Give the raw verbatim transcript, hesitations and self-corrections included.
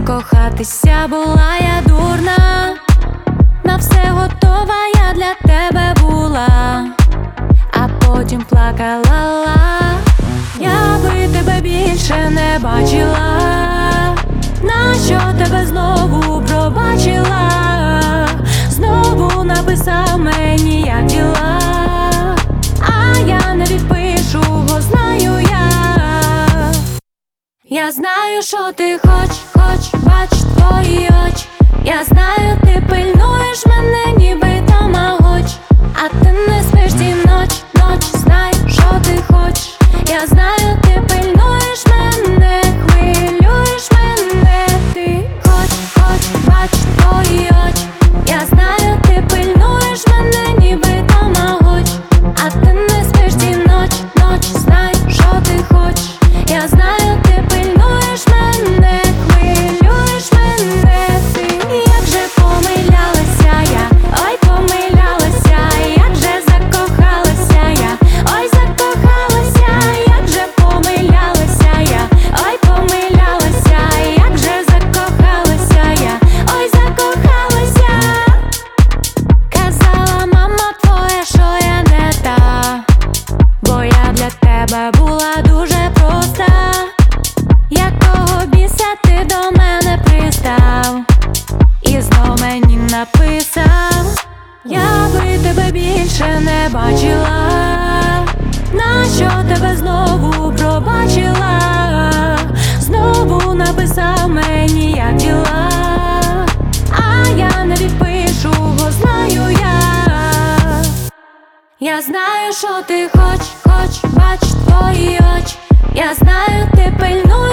Закохатися була я дурна, на все готова я для тебе була, а потім плакала. Я би тебе більше не бачила, нащо тебе знову пробачила? Знову написав мені, як діла, а я не відпишу, бо знаю я. Я знаю, що ти хоч, хоч, бач твої очі. Я знаю, ти пильнуєш мене, ніби тамагоч, а ти не спиш ці ноч, ноч, знай, що ти хочеш. Я знаю, ти пильнуєш мене, хвилюєш мене. Ти хоч, хоч, бач твої очі. Я знаю, ти пильнуєш мене, ніби тамагоч, а ти не спиш ці ноч, ноч, знай, що ти хочеш. Я знаю, ти пильнуєш мене, хвилюєш мене. Ти як же помилялася я, ой, помилялася, як же закохалася я, ой, закохалася, як же помилялася я, ой, помилялася, як же закохалася я, ой, закохалася. Казала мама твоя, що я не та, бо я для тебе була дуже проста. Якого біса ти до мене пристав і знов мені написав? Я би тебе більше не бачила, нащо тебе знову пробачила? Знову написав мені, як діла, а я не відпишу, бо знаю я. Я знаю, що ти хоч, хоч, бач твої очі. Я знаю, ти пильнуєш